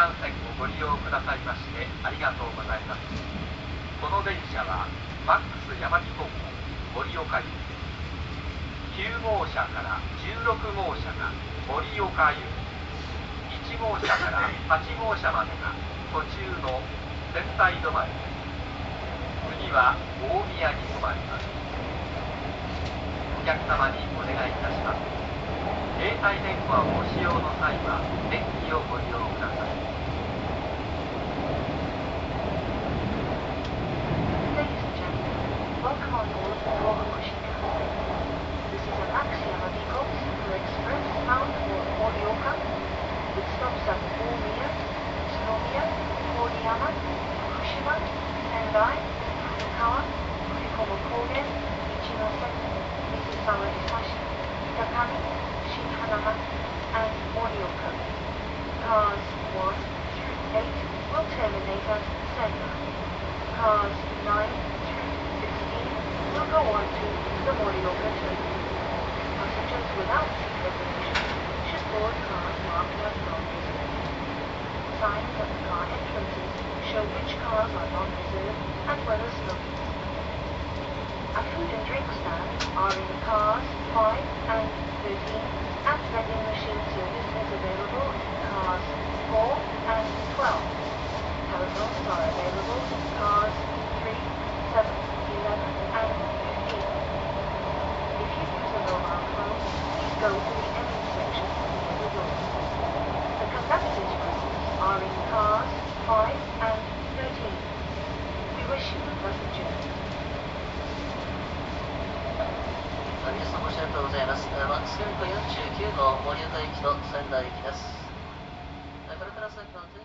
幹線をご利用くださいましてありがとうございます。この電車はマックス山木高校盛岡行きです。9号車から16号車が盛岡行き、1号車から8号車までが途中の仙台止まりです。次は大宮に止まります。お客様にお願いいたします。携帯電話をご使用の際は電気をご利用ください。 Ladies and gentlemen, welcome on board Morioka Shinkansen. This is an Axioma Vigo Super Express bound for Morioka with stops at Omiya, Utsunomiya, Koriyama, Fukushima, Sendai, Furukawa, Fujikomo Kogen, Ichinoseki, Mizusawa Hisashi, Itakami, Shinhanama, and Morioka. Cars 1 through 8 will terminate at Sendai. Cars 9 through 16 will go on to the Morioka terminal. Passengers without seat reservations should board cars marked as non-reserved. Signs at the car entrances show which cars are non-reserved and whether smoking is permitted. A food and drink stands are in cars 5 and 13, and vending machine service is available in cars 4 and 12. Telephones are available in cars 3, 7, 11, and 15. If you use a mobile phone, please go to the engine section near the door. The conductor's rooms are in cars 5 and 13. We wish you a pleasant journey. 皆様お越しありがとうございます。マックス49号盛岡行きと仙台行きです。これから先の